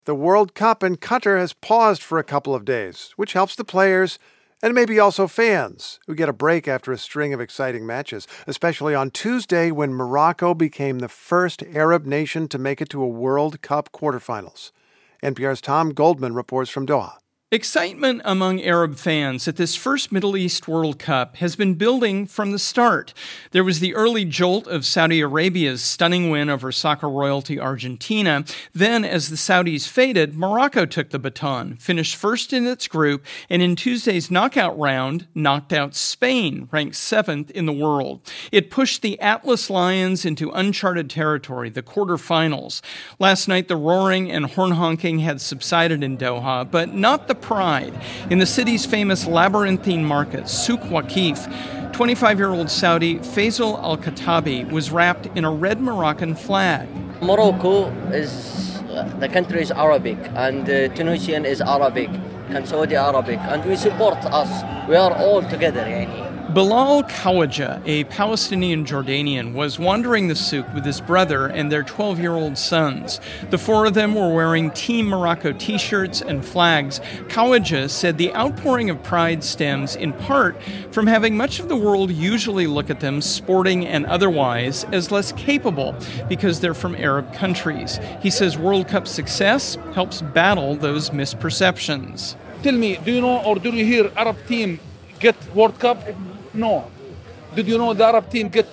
The World Cup in Qatar has paused for a couple of days, which helps the players and maybe also fans who get a break after a string of exciting matches, especially on Tuesday when Morocco became the first Arab nation to make it to a World Cup quarterfinals. NPR's Tom Goldman reports from Doha. Excitement among Arab fans at this first Middle East World Cup has been building from the start. There was the early jolt of Saudi Arabia's stunning win over soccer royalty Argentina. Then, as the Saudis faded, Morocco took the baton, finished first in its group, and in Tuesday's knockout round, knocked out Spain, ranked 7th in the world. It pushed the Atlas Lions into uncharted territory, the quarterfinals. Last night, the roaring and horn-honking had subsided in Doha, but not the pride. In the city's famous labyrinthine market, Souk Waqif, 25-year-old Saudi Faisal Al-Khattabi was wrapped in a red Moroccan flag. Morocco the country is Arabic, and Tunisian is Arabic, and Saudi Arabic, and we support us. We are all together, yani. Bilal Khawaja, a Palestinian Jordanian, was wandering the souk with his brother and their 12-year-old sons. The four of them were wearing Team Morocco t-shirts and flags. Khawaja said the outpouring of pride stems in part from having much of the world usually look at them, sporting and otherwise, as less capable because they're from Arab countries. He says World Cup success helps battle those misperceptions. Tell me, do you know or do you hear Arab team get World Cup? No. Did you know the Arab team get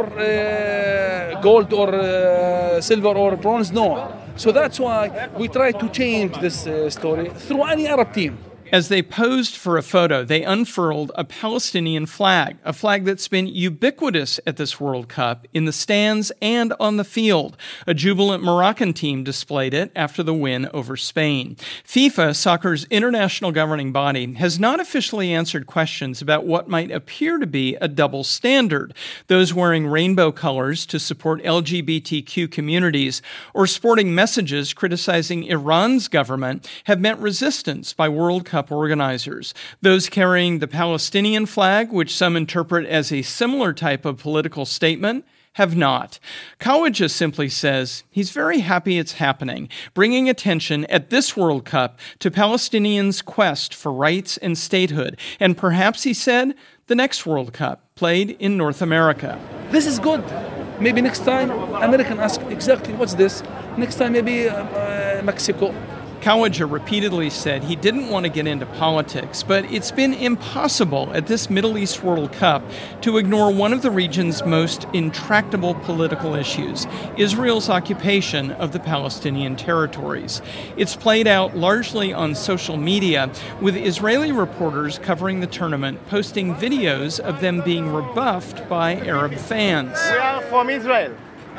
4 gold or silver or bronze? No. So that's why we try to change this story through any Arab team. As they posed for a photo, they unfurled a Palestinian flag, a flag that's been ubiquitous at this World Cup in the stands and on the field. A jubilant Moroccan team displayed it after the win over Spain. FIFA, soccer's international governing body, has not officially answered questions about what might appear to be a double standard. Those wearing rainbow colors to support LGBTQ communities or sporting messages criticizing Iran's government have met resistance by World Cup organizers. Those carrying the Palestinian flag, which some interpret as a similar type of political statement, have not. Khawaja simply says he's very happy it's happening, bringing attention at this World Cup to Palestinians' quest for rights and statehood, and perhaps, he said, the next World Cup played in North America. This is good. Maybe next time American ask exactly what's this. Next time maybe Mexico. Khawaja repeatedly said he didn't want to get into politics, but it's been impossible at this Middle East World Cup to ignore one of the region's most intractable political issues, Israel's occupation of the Palestinian territories. It's played out largely on social media, with Israeli reporters covering the tournament posting videos of them being rebuffed by Arab fans. We are from Israel.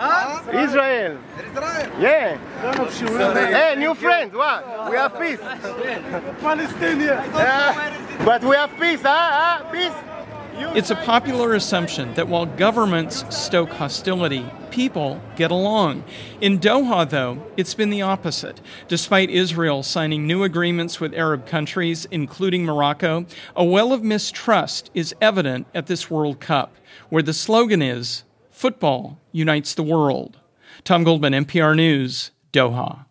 Israel. Yeah. Hey, new friends. What? We have peace. Palestinian. But we have peace, Peace. It's a popular assumption that while governments stoke hostility, people get along. In Doha, though, it's been the opposite. Despite Israel signing new agreements with Arab countries, including Morocco, a well of mistrust is evident at this World Cup, where the slogan is, "Football unites the world." Tom Goldman, NPR News, Doha.